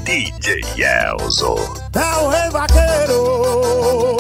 DJ Elzo. É o Rei Vaqueiro.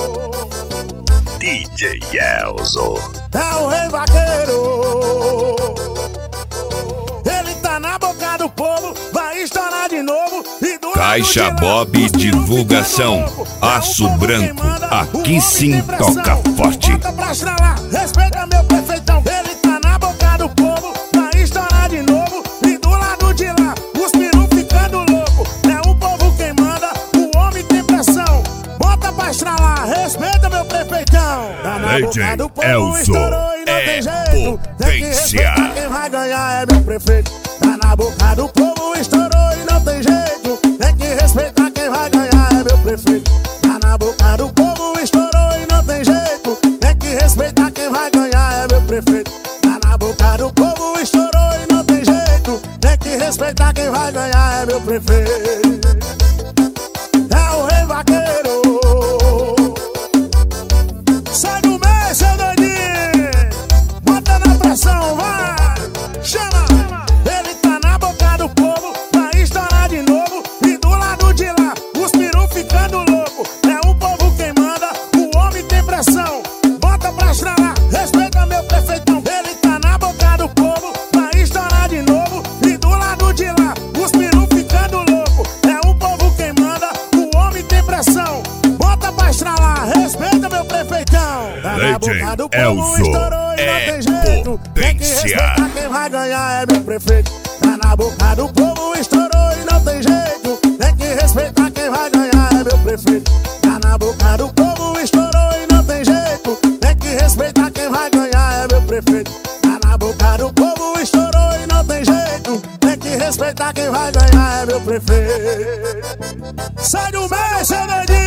DJ Elzo. É o Rei Vaqueiro. Ele tá na boca do povo, vai estourar de novo. Caixa Bob Divulgação, Aço Branco, aqui sim toca forte. Bota pra estralar, respeita meu prefeitão. Ele tá na boca do povo, vai estourar de novo. E do lado de lá, os peru ficando louco. É o povo quem manda, o homem tem pressão. Bota pra estralar, respeita meu prefeitão. Tá na boca do povo, estourou e não tem jeito. Tem que respeitar, quem vai ganhar é meu prefeito. Tá na boca do povo, estourou e não tem jeito. Tem que respeitar, quem vai ganhar é meu prefeito. Tá na boca do povo, estourou e não tem jeito. Tem que respeitar, quem vai ganhar é meu prefeito. Tá na boca do povo, estourou e não tem jeito. Tem que respeitar, quem vai ganhar é meu prefeito. É o Rei Vaqueiro. Sai do meio, seu doidinho. Bota na pressão, vai. Chama. Ele tá na boca do povo, vai estourar de novo. E do lado de lá, os peru ficando louco. É o povo quem manda, o homem tem pressão. Bota pra estralar, respeita meu prefeitão. Ele tá na boca do povo, vai estourar de novo. E do lado de lá, os peru ficando louco. É o povo quem manda, o homem tem pressão. Bota pra estralar, respeita meu prefeitão. Tá na boca do povo, estourou e não tem jeito. Tem que respeitar, quem vai ganhar é meu prefeito. Tá na boca do povo, estourou e não tem jeito. Tem que respeitar, quem vai ganhar é meu prefeito. Tá na boca do povo, estourou e não tem jeito. Tem que respeitar, quem vai ganhar é meu prefeito. Tá na boca do povo, estourou e não tem jeito. Tem que respeitar, quem vai ganhar é meu prefeito. Sai do meio, seu dedinho.